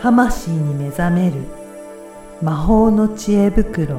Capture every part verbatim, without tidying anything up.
魂に目覚める魔法の知恵袋。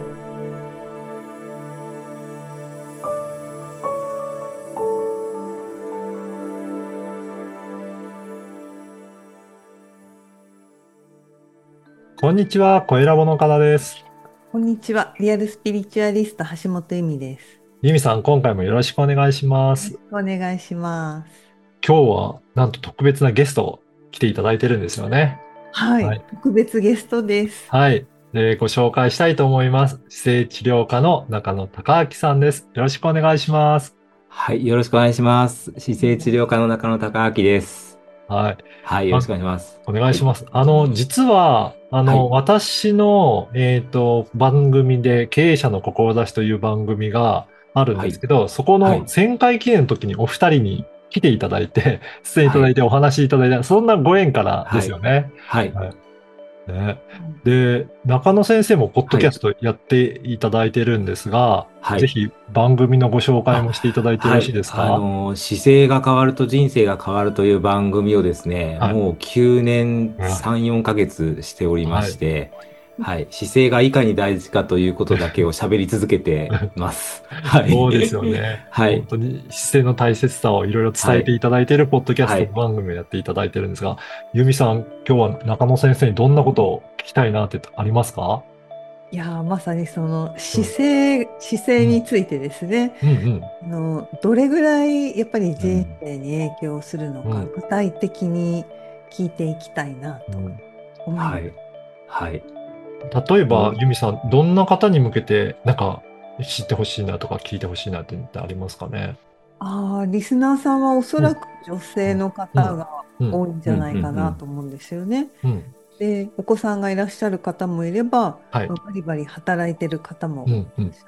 こんにちは、小ラボの岡田です。 こんにちは。リアルスピリチュアリスト橋本恵美です。 ユミさん、今回もよろしくお願いします。 よろしくお願いします。 今日は、なんと特別なゲスト来ていただいてるんですよね。 はい、 はい。 特別ゲストです。 はい。で、ご紹介したいと思います。姿勢治療科の中野孝明さんです。よろしくお願いします。 はい、よろしくお願いします。姿勢治療科の中野孝明です。 はい。 はい、よろしあ、 くお願いします。 お願いはい、 します。あの、実は、あの、 はい、 私の、えっと、番組で、経営者の志という番組があるんはい、 ですけど、そこのはい、 せんかい記念の時にお二人に来ていただいて、出演いたはい、 だいてお話しいただいた、そんなご縁からではい、 すよね。 はい、 はい。ね。で、中野先生もポッドはい、 キャストやっていただいてるんですが、 はい。 ぜひ番組のご紹介もしていただあ、 いてよろしいはい。 ですか？ あの、姿勢が変わると人生が変わるという番組をですね、 はい。 もうきゅうねんうん、 さん、よんかげつしておりまはい。 して、はい。姿勢がいかに大事かということだけを喋り続けてます。はそうですよい。 ね。 はい。 本当に姿勢の大切さをいろいろ伝えてはい。 いただいているポッドキャスはい。 ト番組をやっていただいてるんですが、ユミさん、今日は中野先生にどんなことを聞きたいなってありますか？ いやー、まさにそのうん、 姿勢、姿勢うん、 についてですね。 うん、 あの、どれぐらいやっぱり人うん、 生に影響するのか、 うん、 具体的に聞いていきたいなとうん。 思います。 はい。はい。 例えば、 もう、 ユミさん、どんな方に向けて、なんか、知ってほしいなとか聞いてほしいなってってありますかね？ ああ、リスナーさんはおそうん、 らく女うん、 性のうん、 方がうん、 多いんじうん、 ゃないかうん、うん。 なと思うんですよね。 うん。 で、お子さんがいらっしゃる方もいれば、 はい。 バリバリ働いてる方もうん、うん。 いらっしゃって、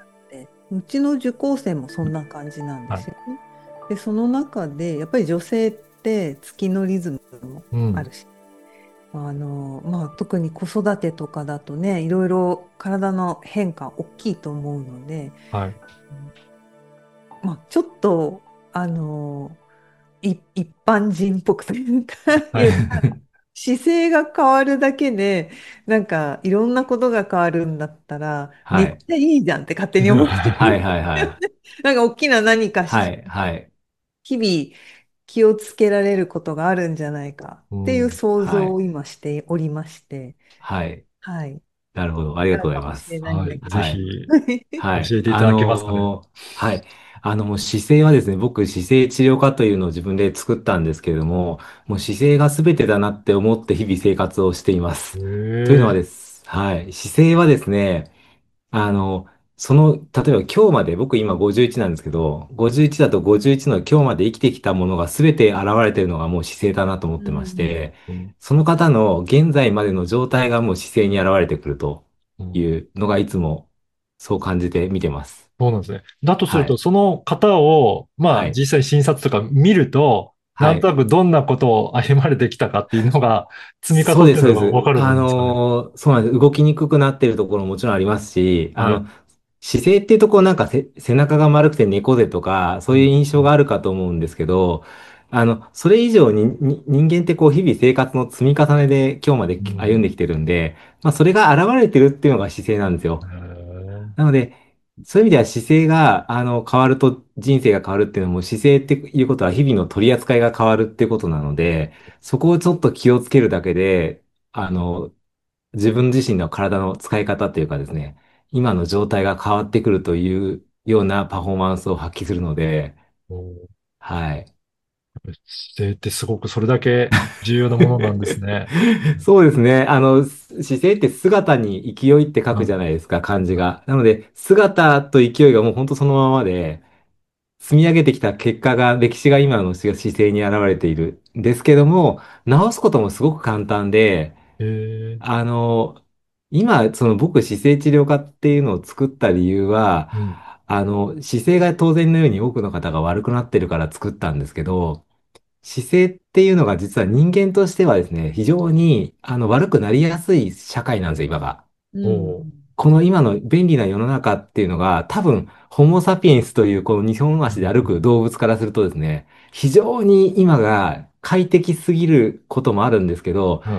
うちの受講生もそんな感じなんではい。 すよね。で、その中で、やっぱり女性って月のリズムもうん。 あるし、あの、まあ、特に子育てとかだとね、いろいろ体の変化大きいと思うので、 はい。 まあ、ちょっと、あの、い一般人っぽくというかはい。 言ったら、姿勢が変わるだけで、なんかいろんなことが変わるんだったら、めはい。 っちゃいいじゃんって勝手に思ってる。 はい、はい、はい。 なんか大きな何かしはい、はい。 日々気をつけられることがあるんじゃないかっていううん。 想像はい。 を今しておりまして、 はい。 はい。 なるほど。ありがあるとうございかもしれます。 ないんだけはい。ぜはい。 ひ、 ど。 はい。あ教えていただけますかね？ のーはい。あの、もう姿勢はですね、僕、姿勢治療科というのを自分で作ったんですけれども、もう姿勢が全てだなって思って日々生活をしていまへす。というのはえ。 です、はい。姿勢はですね、あの、その、例えば今日まで、僕今ごじゅういちなんですけど、ごじゅういちだとごじゅういちの今日まで生きてきたものが全て現れているのがもう姿勢だなと思うってましん。 て、 うん。 その方の現在までの状態がもう姿勢に現れてくるとうん。 いうのがいつもそう感じて見てます。 そうなんですね。だとすると、 はい。 その方を、まあ、 はい。 実際診察とか見ると、なんとはい。 なくどんなことを歩まれてきたかっていうのが積み重そうです、 なってるのそうです。 がわかるもあんですかね？ のーそうなんです。動きにくくなっているところももちろんありますし、あの、 はい。 姿勢っていうとこうなんかせ背中が丸くて猫背とか、そういううん。 印象があるかと思うんですけど、あの、それ以上に、に人間ってこう日々生活の積み重ねで今日までうん。 歩んできてるんで、まあそれが現れてるっていうのが姿勢なんですよ。 へえ。 なので、そういう意味では姿勢が、あの、変わると人生が変わるっていうのも姿勢っていうことは日々の取り扱いが変わるっていうことなので、そこをちょっと気をつけるだけで、あの、自分自身の体の使い方っていうかですね、今の状態が変わってくるというようなパフォーマンスを発揮するので、 うん。 はい。 姿勢ってすごくそれだけ重要なものなんですね。 そうですね。あの、姿勢って姿に勢いって書くじうん。 ゃないですか、漢字が。なので、姿と勢いがもう本当そのままで、積み上げてきた結果が、歴史が今の姿勢に現れているんですけども、直すこともすごく簡単で、 へえ。 あの、今、その僕姿勢治療科っていうのを作った理由は、 うん。 あの、姿勢が当然のように多くの方が悪くなってるから作ったんですけど、姿勢っていうのが実は人間としてはですね、非常にあの悪くなりやすい社会なんですよ、今が。 うおー。 ん。 この今の便利な世の中っていうのが、多分、ホモ・サピエンスというこの二本うん。 足で歩く動物からするとですね、非常に今が快適すぎることもあるんですけど、 うん。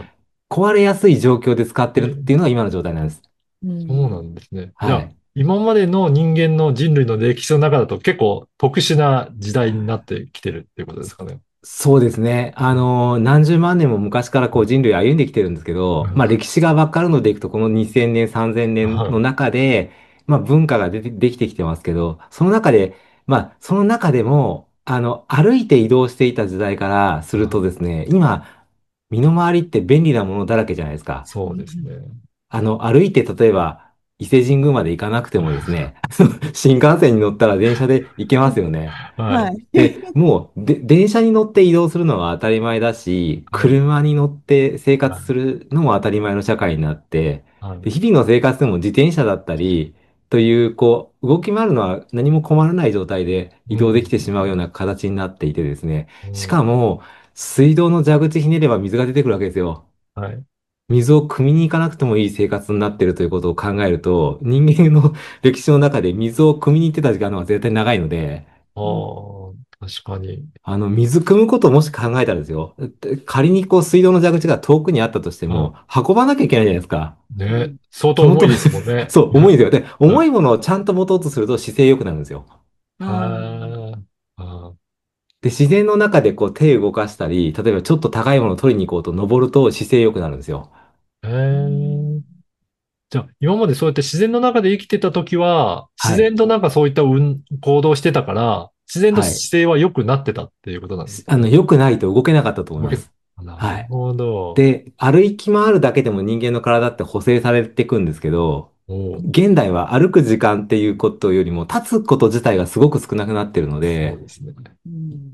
壊れやすい状況で使ってるっていうえ、 のが今の状態なんです。 うそうなん。 んですね。じゃあ、 はい。 今までの人間の人類の歴史の中だと結構特殊な時代になってきてるっていうことですかね。 そうですね。あうん。 の、何十万年も昔からうん。 こう人類歩んできてるんですけど、まあ歴史がわかるのでいくと、このにせんねん、さんぜんねんのはい。 中で、まあ文化が出て、できてきてますけど、その中で、まあその中でも、あの、歩いて移動していた時代からするとあ、 ですね、今、身の回りって便利なものだらけじゃないですか。 そうですね。 あの、歩いて例えば、伊勢神宮まで行かなくてもですね、新幹線に乗ったら電車で行けますよね。 はい。 はい。 で、もう、で、電車に乗って移動するのは当たり前だし、 はい。 車に乗って生活すはい。 るのも当たり前の社会になって、で、 はい。 日々の生活でも自転車だったり、という、こう、動き回るのは何も困らない状態で移動できうん。 てしまうような形になっていてですね。しうん。 かも、水道の蛇口ひねれば水が出てくるわけですよ。 はい。 水を汲みに行かなくてもいい生活になっているということを考えると、人間の歴史の中で水を汲みに行ってた時間の方が絶対長いので、 ああ、確かに。 あの、水汲むことをもし考えたらですよ。仮にこう水道の蛇口が遠くにあったとしても、 うん。 運ばなきゃいけないじゃないですか。 ね。 うん。 相当本当重いですもんね。 そう、重いんですよ。で、 うん。 重いものをちゃんと持とうとすると姿勢良くなるんですよ。 あはあ。 で、自然の中でこう手を動かしたり、例えばちょっと高いものを取りに行こうと登ると姿勢良くなるんですよ。 へー、うえ。 ん。 じゃあ、今までそうやって自然の中で生きてたときは、自はい。 然となんかそういった運行動してたから、自然とはい。 姿勢は良くなってたっていうことなんですかね。 あの、良くないと動けなかったと思い動け、 ます。 なるはい。 ほど。 で、歩き回るだけでも人間の体って補正されていくんですけど、 おう、 現代は歩く時間っていうことよりも立つこと自体がすごく少なくなってるので、 そうですね。 うん。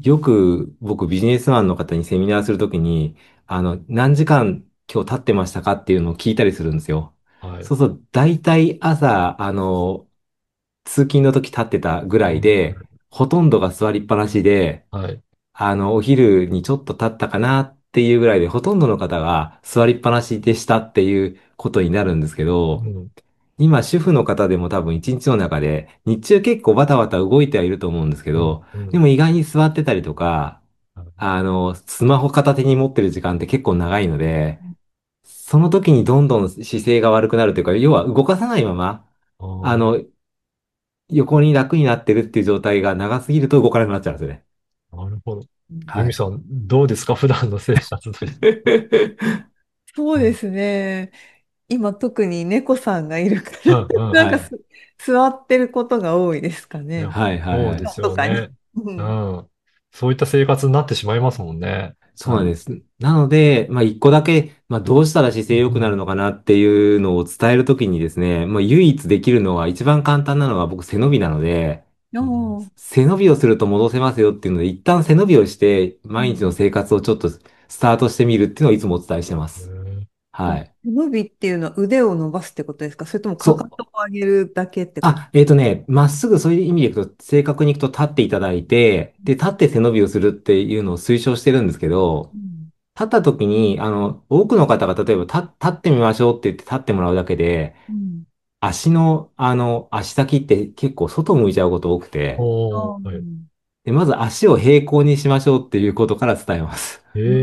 よく僕ビジネスマンの方にセミナーするときに、あの、何時間今日立ってましたかっていうのを聞いたりするんですよ。 はい。 そうそう、大体朝、あの、通勤の時立ってたぐらいで、ほとんどが座りっぱなしで、 はい。 あの、お昼にちょっと経ったかなっていうぐらいで、ほとんどの方が座りっぱなしでしたっていうことになるんですけど、 うん。 今、主婦の方でも多分一日の中で、日中結構バタバタ動いてはいると思うんですけうん。 ど、 うん。 でも意外に座ってたりとか、あの、スマホ片手に持ってる時間って結構長いので、その時にどんどん姿勢が悪くなるというか、要は動かさないまま、 あー、 あの、横に楽になってるっていう状態が長すぎると動かなくなっちゃうんですよね。 なるほど。ユはい。 ミさん、どうですか普段の生活として。うん。 そうですね。今特に猫さんがいるからうん。うなんん。 はい。 かす座ってることが多いですかいや、 ね。 はいはいはい。 そうですとかに。 よね。ううん。 ん。そういった生活になってしまいますもんね。 そうなんです。なので、まあ一個だけ、まあどうしたら姿勢良くなるうん。 のかなっていうのを伝えるときにですね、まあ唯一できるのは一番簡単なのは僕背伸びなので、 おー。 背伸びをすると戻せますよっていうので、一旦背伸びをして毎日のうん。 生活をちょっとスタートしてみるっていうのをいつもお伝えしてまへす。 ー。 あ、 はい。 背伸びっていうのは腕を伸ばすってことですか？それともかかそう。 とを上げるだけってこと？ あ、えっとね、まっすぐそういう意味でいくと、正確にいくと立っていただいて、で、立って背伸びをするっていうのを推奨してるんですけど、 うん。 立った時に、あの、多くの方が例えば立、立ってみましょうって言って立ってもらうだけで、 うん。 足の、あの、足先って結構外向いちゃうこと多くて、 おー、 あー、 はい。 で、まず足を平行にしましょうっていうことから伝えます。 へうん。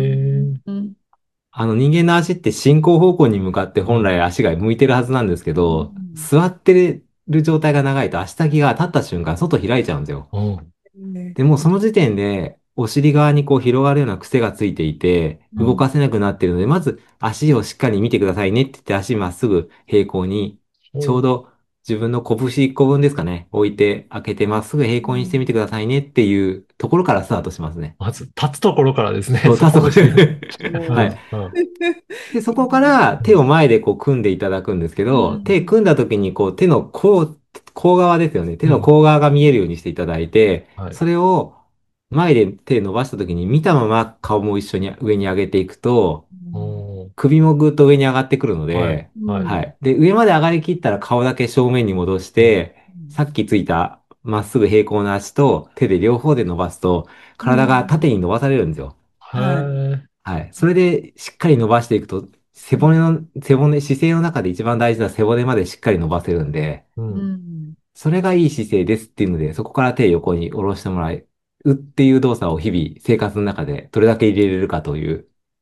え。 うん。 あの、人間の足って進行方向に向かって本うん。 来足が向いてるはずなんですけうど、 ん。 座ってる状態が長いと足先が立った瞬間外開いちゃうんですよ。 うん。 ね。 でもうその時点で、お尻側にこう広がるような癖がついていて、 うん。 動かせなくなっているので、まず足をしっかり見てくださいねって言って足まっすぐ平行に、ちょうおー。 ど自分の拳いっこぶんですかね、置いて開けてまっすぐ平行にしてみてくださいねっていうところからスタートしますね。 まず、立つところからですね。 そう、 そたそここですね。 でうはい。 もう。 ん。うん。 で、そこから手を前でこう組んでいただくんですけうど、手ん。 組んだ時にこう手の甲、甲側ですよね。手うん。 の甲側が見えるようにしていただいて、 はい。 それを前で手伸ばした時に見たまま顔も一緒に上に上げていくと、 おー。 首もぐっと上に上がってくるのはい。 で、 はい。 うん。 はい。で、上まで上がりきったら顔だけ正面に戻しうん。 て、さっきついたまっすぐ平行な足と手で両方で伸ばすと、 う体が縦ん。 に伸ばされるんですよ。 へはい。 え。 はい。それでしっかり伸ばしていくと、背骨の、背骨、姿勢の中で一番大事な背骨までしっかり伸ばせるんで、 ううん。 ん。 それがいい姿勢ですっていうので、そこから手を横に下ろしてもらうっていう動作を日々生活の中でどれだけ入れれるかという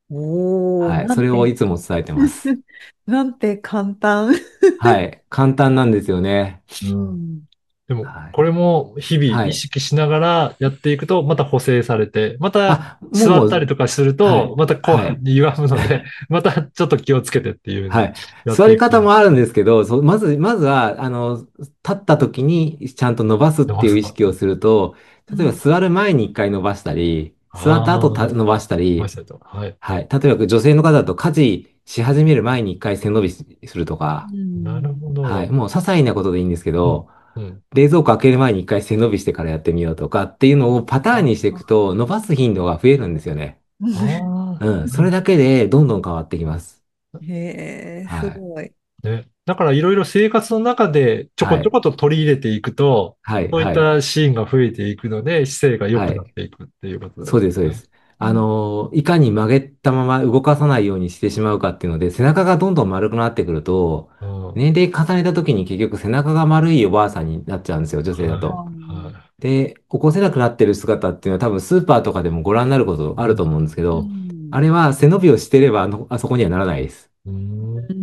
おー、 はい。それをなんて、 いつも伝えてます。 なんて簡単。 はい。簡単なんですよね。 ううん。 ん。 でも、 はい。 これも日々意はい。 識しながらやっていくと、また補正されて、またあ、もう座もう、 ったりとかすると、 はい。 また後はい。 半に歪むので、またちょっと気をつけてっていうふうにはい。 やっ座りていくと、 方もあるんですけど、そまず、まずは、あの、立った時にちゃんと伸ばすっていう意伸ばすと。 識をすると、例えばうん。 座る前に一回伸ばしたり、座った後たああ、 伸ばしたり、 伸ばしたりと。はい。 はい。例えば女性の方だと家事し始める前に一回背伸びするとうか、 なるん。 ほど。 はい。もう些細なことでいいんですけうん。 ど、 うん。 冷蔵庫開ける前に一回背伸びしてからやってみようとかっていうのをパターンにしていくあと伸ばす頻度が増えるんですよね。 あ、ああ、 うん。 うん。 それだけでどんどん変わってきます。 へえ、 はい。 すごい。 ね。だからいろいろ生活の中でちょこはい。 ちょこと取り入れていくと、 はい。 そういっはい。 たシーンが増えていくので、姿勢が良くなっはい。 ていくっていうことですそうです、そうでね。 す。あうん。 のーいかに曲げたまま動かさないようにしてしまうかっていうので、背中がどんどん丸くなってくると、 うん。 年齢重ねた時に結局背中が丸いおばあさんになっちゃうんですよ、女性だはい。 と。 はで、起こせなくなってる姿っていうのは多分スーパーとかでもご覧になることあい。うん。 ると思うんですけうど、あん。 れは背伸びをしてればあの、あそこにはならないです。 うん。いうん。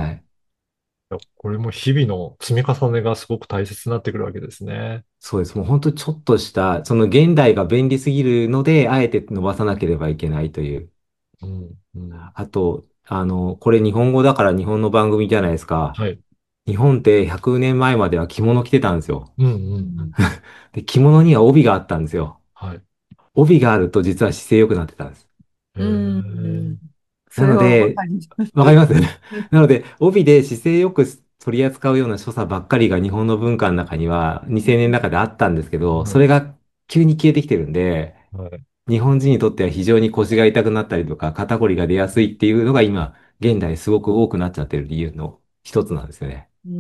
はい。 やこれも日々の積み重ねがすごく大切になってくるわけですね。 そうです。もう本当にちょっとした、その現代が便利すぎるので、あえて伸ばさなければいけないという。 うん。うん。 あと、あの、これ日本語だから日本の番組じゃないですか。 はい。 日本ってひゃくねんまえまでは着物着てたんですよ。 うん。うん。うん。 うん。 で、着物には帯があったんですよ。 はい。 帯があると実は姿勢良くなってたんです。 へうえ。 ん。そなれはわので、 かります。 わかりますなので、帯で姿勢よく取り扱うような所作ばっかりが日本の文化の中にはにせんねんの中であったんですけど、 はい。 それが急に消えてきてるんで、 はい。 日本人にとっては非常に腰が痛くなったりとか、肩こりが出やすいっていうのが今、現代すごく多くなっちゃってる理由の一つなんですよね。 うん。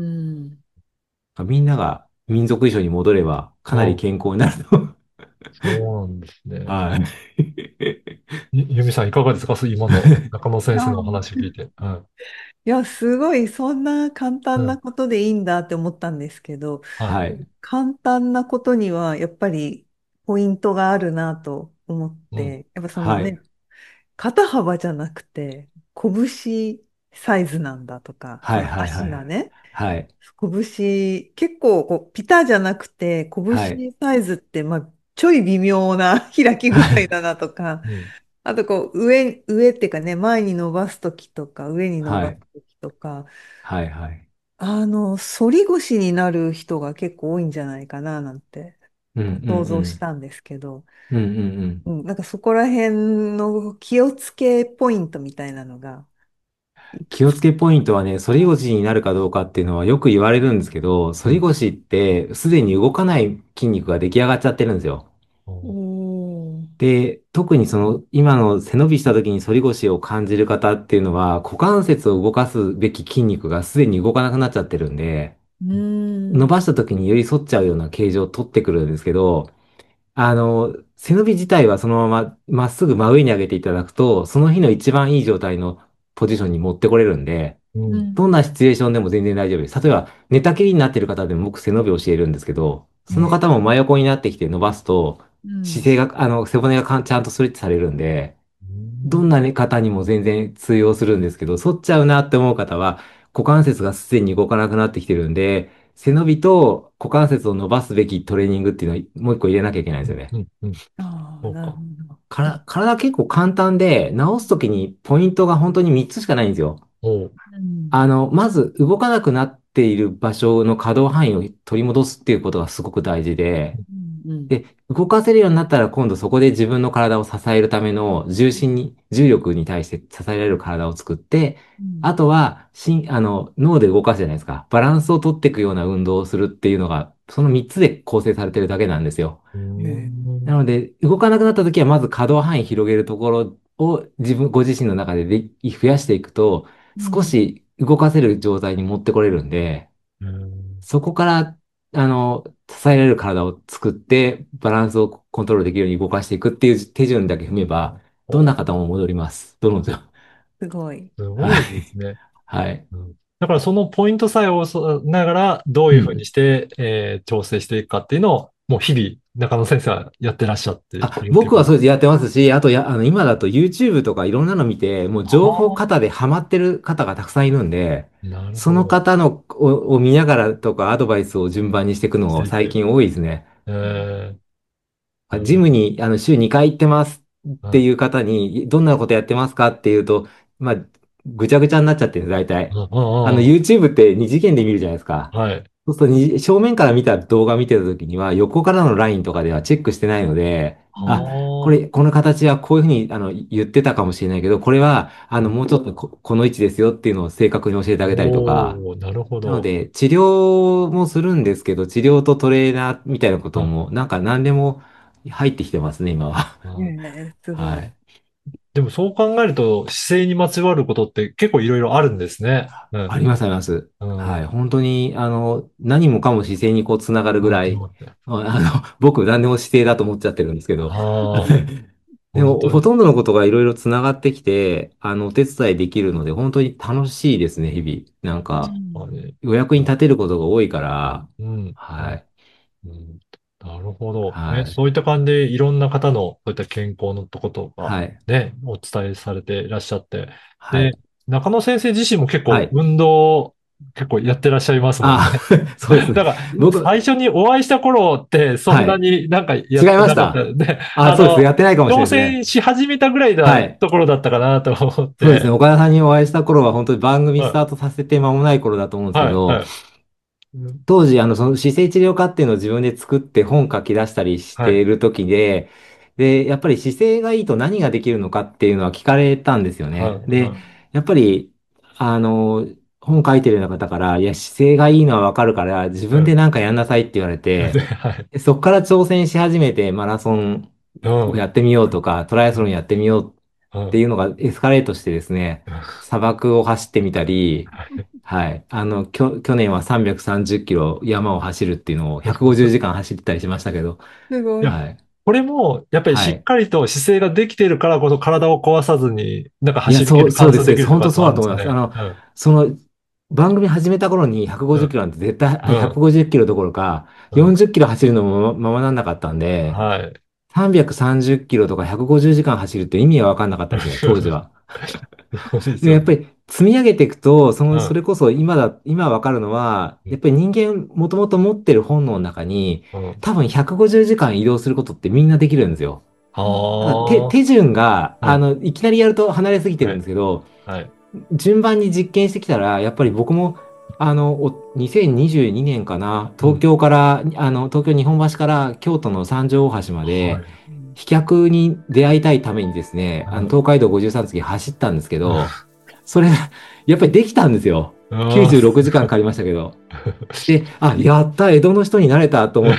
みんなが民族衣装に戻ればかなりあ、 健康になると。 そうなんですね。 はい。 ゆゆみさんいかがですか今の中野いや、 先生のお話を聞いて。はい。 いやすごい、そんな簡単なうん。 ことでいいんだって思ったんですけど、 はい。 はい。 簡単なことにはやっぱりポイントがあるなと思っうん。 て、やっぱそのはい。 ね、肩幅じゃなくて、拳サイズなんだとか、そはい。 のはい。はい。 足がね、 はい。 拳、結構こうピタじゃなくて、 はい。 拳サイズって、まあ、ちょい微妙な開き具はい。 合だなとか、 うん。 あとこう上、上っていうかね、前に伸ばすときとか、上に伸ばすはい。 ときとか、 はい。はい。 あの、反り腰になる人が結構多いんじゃないかななんてうん。うん。 想像しうん。 たんですけど、 うん。うん。うん。 うん、なんかそこら辺の気をつけポイントみたいなのがいくつか。 気をつけポイントはね、反り腰になるかどうかっていうのはよく言われるんですけど、 うん。 反り腰ってすでに動かない筋肉が出来上がっちゃってるんですよ。 おおー、 で、特にその今の背伸びした時に反り腰を感じる方っていうのは股関節を動かすべき筋肉がすでに動かなくなっちゃってるんで、 うーん、 伸ばした時により反っちゃうような形状を取ってくるんですけど、あの、背伸び自体はそのまままっすぐ真上に上げていただくと、その日の一番いい状態のポジションに持ってこれるんで、 うん。 うん、 どんなシチュエーションでも全然大丈夫です。例えば、寝たきりになってる方でも僕背伸びを教えるんですけど、そのえ方も真横になってきて伸ばすと、 うん、 姿勢が、あの、背骨がかんちゃんとストレッチされるんで、 うん。 どんな方にも全然通用するんですけど、反っちゃうなって思う方は、股関節がすでに動かなくなってきてるんで、背伸びと股関節を伸ばすべきトレーニングっていうのをもう一個入れなきゃいけないんですよね。 うん。うん。 ああ、なるほそうか。 ど。あ、 から、体結構簡単で、直すときにポイントが本当にみっつしかないんですよ。 おう。 うん、 あの、まず動かなくなっている場所の可動範囲を取り戻すっていうことがすごく大事で、 うん、うん、 で、動かせるようになったら今度そこで自分の体を支えるための重心に、重力に対して支えられる体を作って、 うん、 あとは、しあの、脳で動かすじゃないですか。バランスを取っていくような運動をするっていうのが、そのみっつで構成されてるだけなんですよ。 うへえ、 ん。 なので、動かなくなった時は、まず可動範囲広げるところを自分、ご自身の中でで増やしていくと、 うん、 少し動かせる状態に持ってこれるんで、 うん。 そこから、あの、支えられる体を作って、バランスをコントロールできるように動かしていくっていう手順だけ踏めば、どんな方おも戻ります。どのじゃ。 すごい。 すごいですはい。 ね。 はい。 うん。だからそのポイントさえ押さえながら、どういうふうにうん。 して、えー調整していくかっていうのを、もう日々 中野先生はやってらっしゃってあ、 るっていうこと。 僕はそうですやってますし、あとや、あの、今だと YouTube とかいろんなの見て、もう情報は型でハマってる方がたくさんいるんで、 あ、なるそのほど。 方のを、を見ながらとかアドバイスを順番にしていくのしていく。 が最近多いですね。 えー、 あなるジムにあの週にかい行ってますってうんいう方に、どんなことやってますかっていうと、まあ、ぐちゃぐちゃになっちゃってるんです、大体。 うんうあの、 んうん。 YouTube って二次元で見るじゃないですか。 はい。 そうするとに、正面から見た動画見てた時には、横からのラインとかではチェックしてないので、あ、こはれ、この形はこういうふうにあの言ってたかもしれないけど、これは、あの、 あ。 もうちょっとこ、この位置ですよっていうのを正確に教えてあげたりとか、 おー、なるほど。 なので、治療もするんですけど、治療とトレーナーみたいなことあ、 も、なんか何でも入ってきてますね、今は。 えあえ、すごい。 はい。 でもそう考えると、姿勢にまつわることって結構いろいろあるんですね。うん。 あります、あります。 うん。 はい。本当に、あの、何もかも姿勢にこう、つながるぐあ、 らい、 そうって。 ああの、僕、何でも姿勢だと思っちゃってるんですけど、 ああ、 でも、 本当に。 ほとんどのことがいろいろつながってきて、あの、お手伝いできるので、本当に楽しいですね、日々。なんうか、 ん。 あね、 お役に立てることが多いから、 うん。うん。 はい。 うん。なるほど。ね、 はい。 そういった感じでいろんな方のそういった健康のとことか、 はい。 ね、お伝えされていらっしゃって。で、 はい。 中野先生自身も結はい。 構運動結構やってらっしゃいますもんね。 あ、そうですね。 だから、 僕、 最初にお会いした頃ってそんなはい。 になんか違いやってなかったました。 んで、 あ、そうです。 あの、 やってないかもしれな挑いですね。 戦し始めたぐらいなはい。 ところだったかなと思っそうですね。 て。 岡田さんにお会いした頃は、本当に番組スはい、 タートさせて間もない頃だと思うんですけはい、 ど、 はい。うん、 当時、あの、その姿勢治療科っていうのを自分で作って本書き出したりしはい、 ている時で、で、やっぱり姿勢がいいと何ができるのかっていうのは聞かれたんですよはい、 ね。で、 はやっぱり、あの、本書いてるような方から、いや、姿勢がいいのはわかるから、自い、はい。 分で何かやんなさいって言われで、 て、 はい。 でそこから挑戦し始めて、マラソンうん、 をやってみようとか、トライアスロンやってみよううん、 っていうのがエスカレートしてですね、砂漠を走ってみたり、はい。あの、きょ、去年はさんびゃくさんじゅっキロ山を走るっていうのをひゃくごじゅうじかん走ったりしましたけど、 すごい。 いや、 はい。 これも、やっぱりしっはい。 かりと姿勢ができているからこそ体を壊さずに、なんかいや、 走り切る、 そう、そうです。 完走できると本当かってあそうだと思います。あるんですかね。 の、 うん、 その、番組始めた頃に150キうん、 ロなんて絶対、あうん、 ひゃくごじゅっキロどころか、 うん。 よんじゅっキロ走るのもまままなんなかったんで、 はい。 さんびゃくさんじゅっキロとかひゃくごじゅうじかん走るって意味がわかんなかったですね、当時は。 そうですで、 よね。 やっぱり積み上げていくと、その、そうん、 れこそ今だ、今わかるのは、 うん、 やっぱり人間もともと持ってる本能の中に、 うん。 多分ひゃくごじゅうじかん移動することってみんなできるんですよ。 あただ手、 あ、 手順が、 うん。 あの、いきなりやると離れすぎてるんではい、 すけど、 はい。 順番に実験してきたら、やっぱり僕も、あの、おにせんにじゅうにねんかな、東うん。 京から、あの、東京日本橋から京都の三条大橋まで、 はい。 飛脚に出会いたいためにですね、あの、 うん。 東海道ごじゅうさん次走ったんですけうん。 ど、それが、やっぱりできたんですよ。 ああ、 きゅうじゅうろくじかんかんかかりましたけど。で、あ、やった、江戸の人になれたと思って、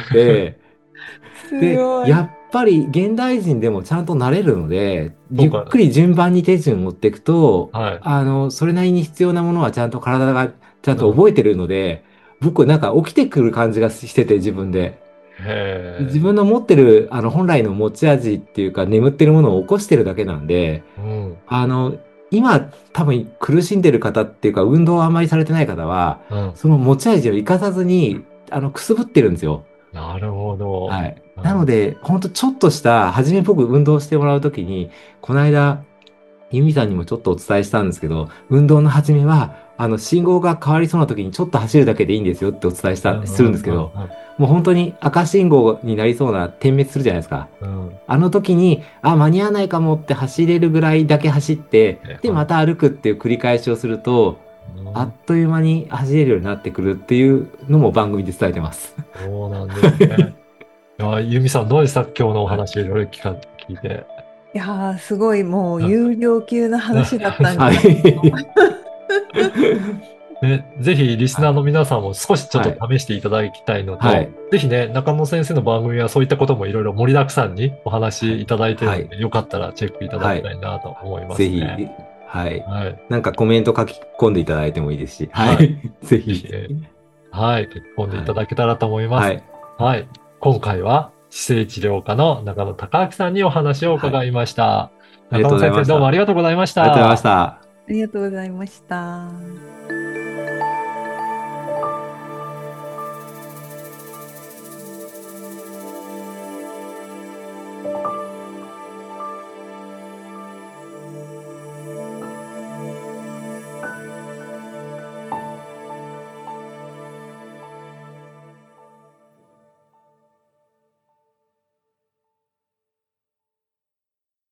すで、 ごい。 やっぱり現代人でもちゃんとなれるので、ゆっそうか。 くり順番に手順を持っていくと、 はい。 あの、それなりに必要なものはちゃんと体がちゃんうん。 と覚えてるので、僕なんか起きてくる感じがしてて自分で。自へえ。 分の持ってるあの本来の持ち味っていうか眠ってるものを起こしてるだけなんで、 うん。 あの、今多分苦しんでる方っていうか運動をあんまりされてない方は、 うん。 その持ち味を生かさずに、あの、くすぶってるんですよ。 なるほど。 はい。 うん。 なので、ほんとちょっとした、初め僕運動してもらうときに、この間、ユミさんにもちょっとお伝えしたんですけど、運動の始めは、あの、信号が変わりそうな時にちょっと走るだけでいいんですよってお伝えした、 うん。 するんでうん。 すけど、 うん。 もう本当に赤信号になりそうな点滅するじゃないですか。 うん。 あの時に、あ、間に合わないかもって走れるぐらいだけ走って、で、まえ、はい。 た歩くっていう繰り返しをすると、あっうん。 という間に走れるようになってくるっていうのも番組で伝えてます。 そうなんですね。いや、ユミさんどうでした今日のおはい。 話いろいろ聞か、聞いて。 いやー、すごいもううん。 有料級のうん。 話だったんじゃはないかと。 い。 ね、ぜひリスはい。 ナーの皆さんも少しちょっとはい。 試していただきたいのと、 はい。 ぜひね、中野先生の番組はそういったこともいろいろ盛りだくさんにお話しいはい。 ただいているはい。 ので、よかったらチェックいただきたはい。 いなと思いますね。 ぜひ、はい。 はい。 なんかコメント書き込んでいただいてもいいですし、ははい。 い。ぜひ。 ぜひね、はい、書き込んでいはい。 ただけたらと思います。 はい。 はい。今回は姿勢治療科の中野孝明さんにお話をはい。 伺いました。 ありがとうござい中野先生、どうもありました。 がとうございましありがとうございました。 た。 ありがとうございました。